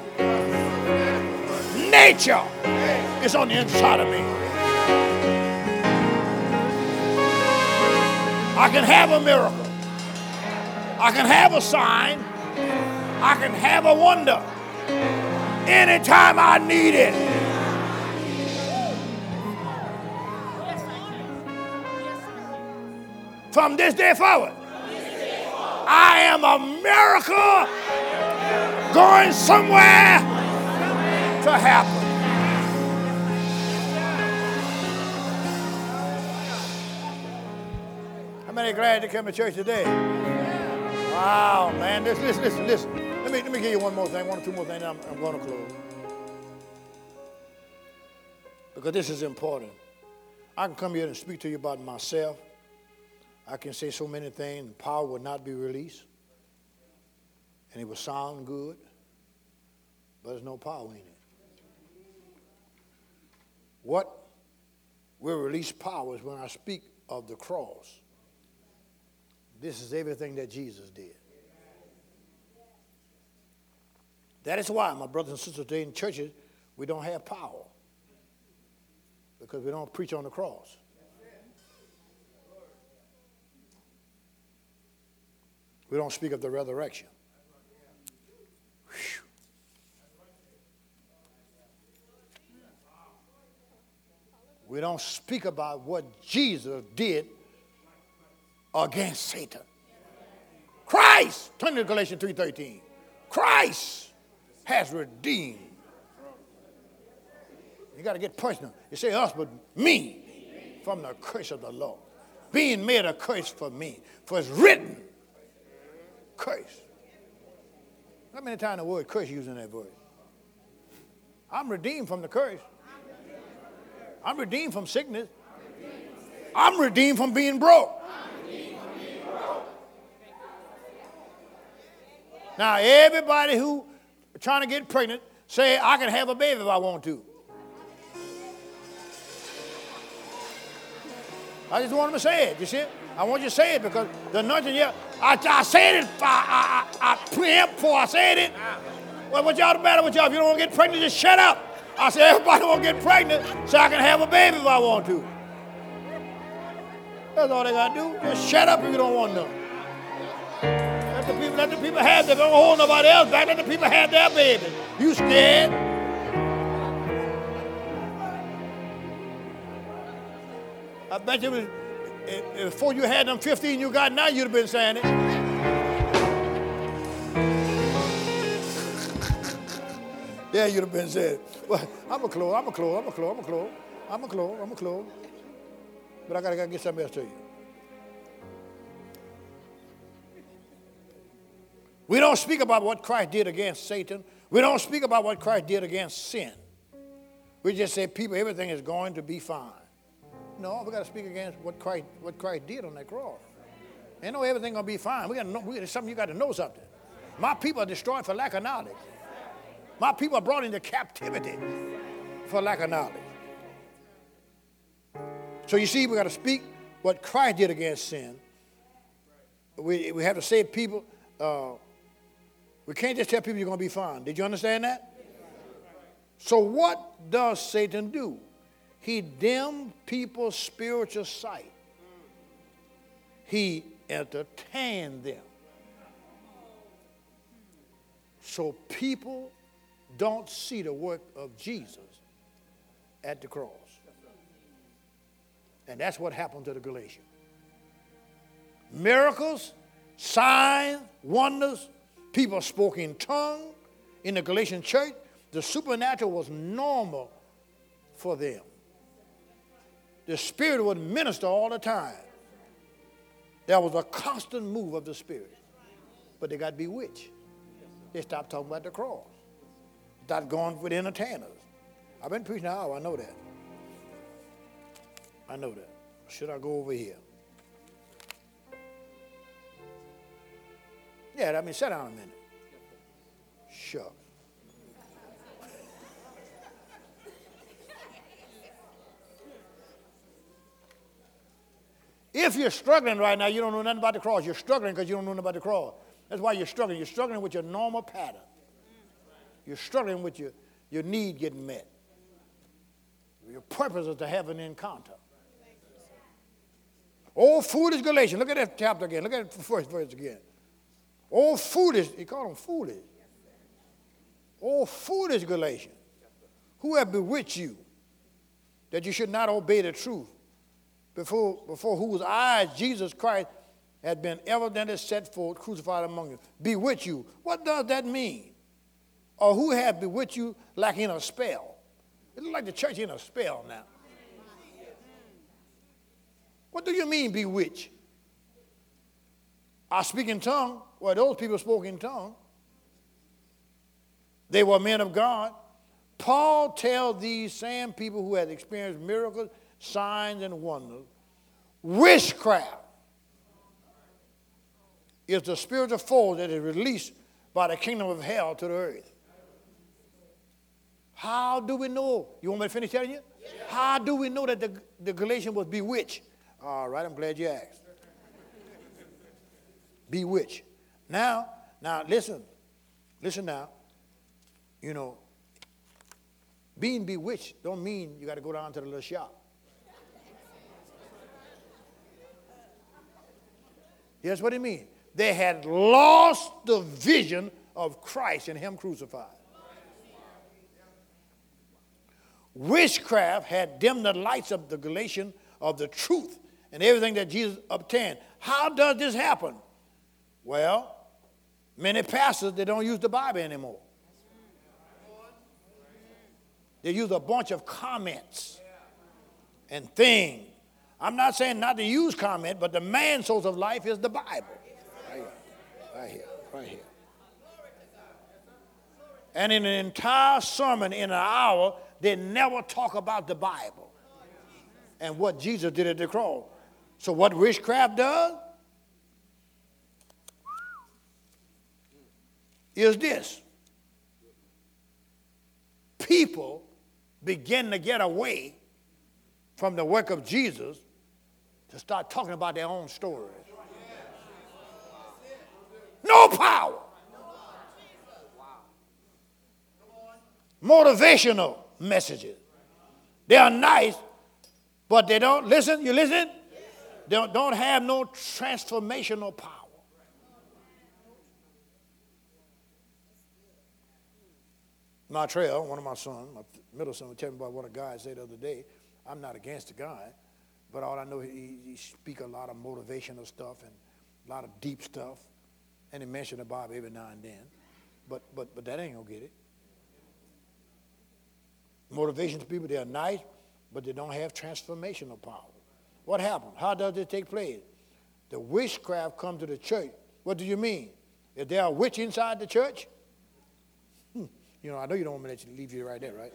nature, is on the inside of me. I can have a miracle. I can have a sign. I can have a wonder anytime I need it. From this day forward, I am a miracle going somewhere to happen. How many are glad to come to church today? Wow, man. Listen. Let me give you one more thing, one or two more things, and I'm going to close. Because this is important. I can come here and speak to you about myself. I can say so many things, and power will not be released. And it will sound good, but there's no power in it. What will release power is when I speak of the cross. This is everything that Jesus did. That is why, my brothers and sisters, today in churches, we don't have power. Because we don't preach on the cross. We don't speak of the resurrection. Whew. We don't speak about what Jesus did against Satan. Christ, turn to Galatians 3:13. Christ has redeemed. You got to get personal. You say us, but me from the curse of the law. Being made a curse for me. For it's written, curse. How many times the word curse used in that verse? I'm redeemed from the curse. I'm redeemed from sickness. I'm redeemed from being broke. Now, everybody who trying to get pregnant say, I can have a baby if I want to. I just want them to say it, you see? I want you to say it because the anointing here, I said it, I preempt before I said it. Well, what's y'all the matter with y'all? If you don't want to get pregnant, just shut up. I said, everybody want to get pregnant so I can have a baby if I want to. That's all they got to do. Just shut up if you don't want none. Let the people have their, don't hold nobody else back. Let the people have their baby. You scared? I bet you before you had them 15 you got now, you'd have been saying it. Yeah, you'd have been saying it. Well, I'm a close. But I got to get something else to you. We don't speak about what Christ did against Satan. We don't speak about what Christ did against sin. We just say, people, everything is going to be fine. No, we got to speak against what Christ did on that cross. Ain't no everything gonna be fine. We got to know. You got to know something. My people are destroyed for lack of knowledge. My people are brought into captivity for lack of knowledge. So you see, we got to speak what Christ did against sin. We have to say, people. We can't just tell people you're going to be fine. Did you understand that? So what does Satan do? He dims people's spiritual sight. He entertains them. So people don't see the work of Jesus at the cross. And that's what happened to the Galatians. Miracles, signs, wonders, people spoke in tongues in the Galatian church. The supernatural was normal for them. The Spirit would minister all the time. There was a constant move of the Spirit. But they got bewitched. They stopped talking about the cross. Started going with entertainers. I've been preaching an hour, I know that. I know that. Should I go over here? Yeah, sit down a minute. Shucks. If you're struggling right now, you don't know nothing about the cross. You're struggling because you don't know nothing about the cross. That's why you're struggling. You're struggling with your normal pattern. You're struggling with your need getting met. Your purpose is to have an encounter. Oh, foolish Galatians. Look at that chapter again. Look at the first verse again. Oh, foolish. He called them foolish. Oh, foolish Galatians. Who have bewitched you that you should not obey the truth? Before whose eyes Jesus Christ had been evidently set forth, crucified among you. Bewitch you. What does that mean? Or who have bewitched you like in a spell? It looks like the church in a spell now. What do you mean bewitched? I speak in tongue. Well, those people spoke in tongue. They were men of God. Paul tells these same people who had experienced miracles, signs, and wonders, witchcraft is the spiritual force that is released by the kingdom of hell to the earth. How do we know? You want me to finish telling you? Yeah. How do we know that the Galatians was bewitched? All right, I'm glad you asked. Bewitched. Now, listen now. You know, Being bewitched don't mean you got to go down to the little shop. Here's what it means. They had lost the vision of Christ and him crucified. Witchcraft had dimmed the lights of the Galatian of the truth and everything that Jesus obtained. How does this happen? Well, many pastors, they don't use the Bible anymore. They use a bunch of comments and things. I'm not saying not to use comment, but the main source of life is the Bible. Right here. And in an entire sermon in an hour, they never talk about the Bible and what Jesus did at the cross. So what witchcraft does is this. People begin to get away from the work of Jesus to start talking about their own stories. No power. Motivational messages. They are nice, but they don't, listen, you listen? They don't have no transformational power. Martrell, one of my sons, my middle son, was telling me about what a guy said the other day. I'm not against the guy, but all I know, he speaks a lot of motivational stuff and a lot of deep stuff, and he mentioned the Bible every now and then. But that ain't gonna get it. Motivational people, they are nice, but they don't have transformational power. What happened? How does it take place? The witchcraft comes to the church. What do you mean? If there are witch inside the church? You know, I know you don't want me to let you leave you right there, right?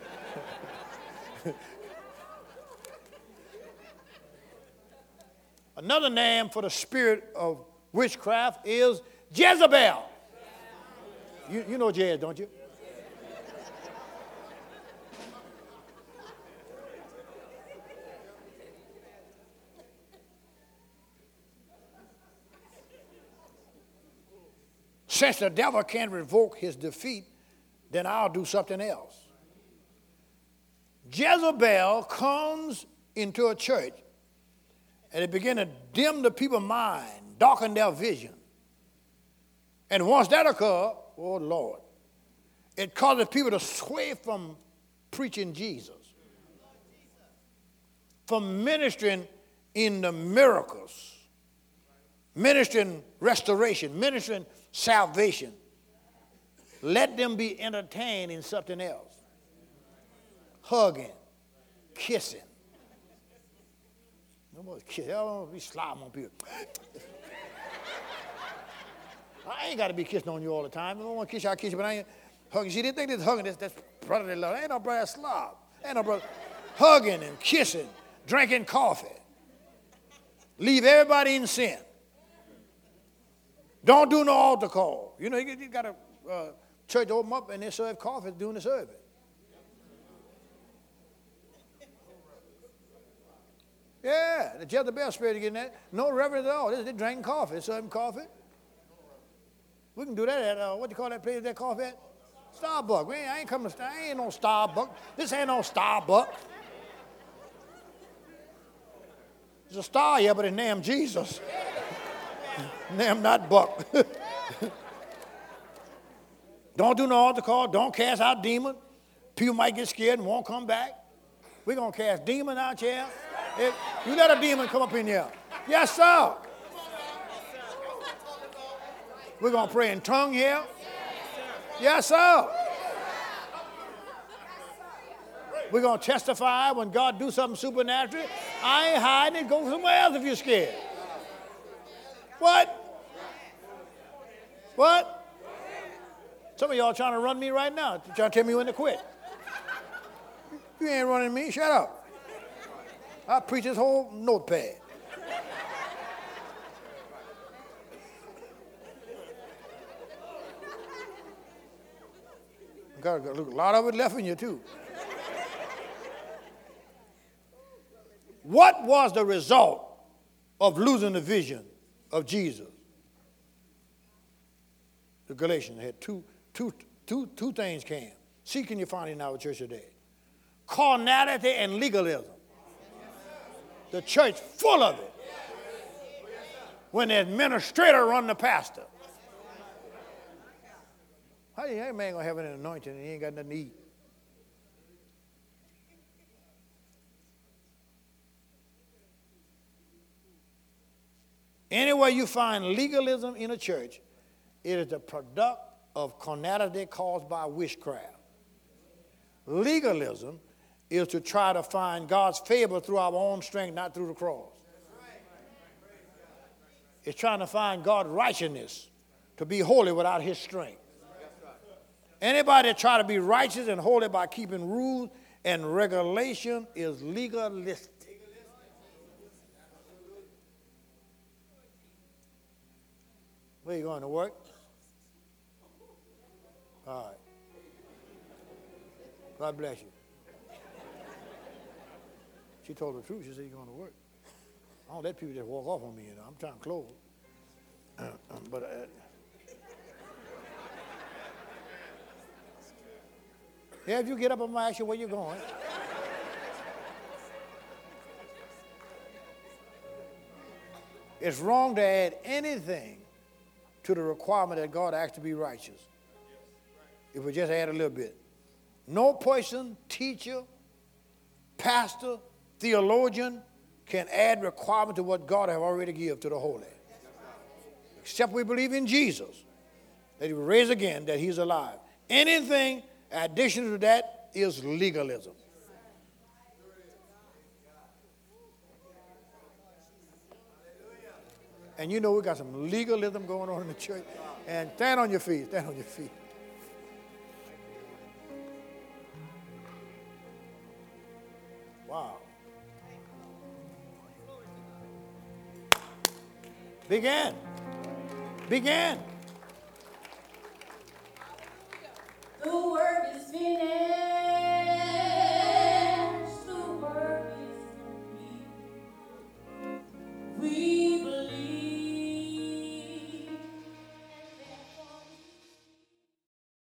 Another name for the spirit of witchcraft is Jezebel. You know Jez, don't you? Since the devil can't revoke his defeat, then I'll do something else. Jezebel comes into a church and it begins to dim the people's mind, darken their vision. And once that occurs, oh Lord, it causes people to sway from preaching Jesus, from ministering in the miracles, ministering restoration, ministering salvation. Let them be entertained in something else. Hugging, kissing. No more kissing. I don't want to be slobbing on people. I ain't got to be kissing on you all the time. I don't want to kiss you, I kiss you, but I ain't hugging. See, they think this hugging, that's brotherly love. Ain't no brother slob. Ain't no brother. Hugging and kissing, drinking coffee. Leave everybody in sin. Don't do no altar call. You know, you got to church open up and they serve coffee during the service. Yeah, the Jezebel spirit getting that. No reverence at all. They're drinking coffee. They're serving coffee. We can do that at, what do you call that place that coffee at? Starbucks. I ain't coming to, I ain't no Starbucks. This ain't no Starbucks. There's a star here, but it's named Jesus. Named not Buck. Don't do no altar call. Don't cast out demons. People might get scared and won't come back. We're going to cast demons out here. If you let a demon come up in here. Yes, sir. We're going to pray in tongue here. Yes, sir. We're going to testify when God do something supernatural. I ain't hiding it. Go somewhere else if you're scared. What? What? Some of y'all trying to run me right now. Trying to tell me when to quit. You ain't running me. Shut up. I preach this whole notepad. Got a lot of it left in you, too. What was the result of losing the vision of Jesus? The Galatians had two things came. See, can you find it in our church today? Carnality and legalism. The church full of it. When the administrator run the pastor. How you that man gonna have an anointing and he ain't got nothing to eat? Anywhere you find legalism in a church, it is the product of carnality caused by witchcraft. Legalism is to try to find God's favor through our own strength, not through the cross. It's trying to find God's righteousness to be holy without his strength. Anybody that try to be righteous and holy by keeping rules and regulation is legalistic. Where you going to work? All right. God bless you. She told the truth. She said, you're going to work. I don't let people just walk off on me, you know. I'm trying to close. Yeah, if you get up, I'm going to ask you where you're going. It's wrong to add anything to the requirement that God asks to be righteous. If we just add a little bit. No person, teacher, pastor, theologian can add requirement to what God has already given to the holy. Except we believe in Jesus, that he was raised again, that he's alive. Anything additional to that is legalism. And you know we got some legalism going on in the church. And stand on your feet, stand on your feet. Wow. Begin. The word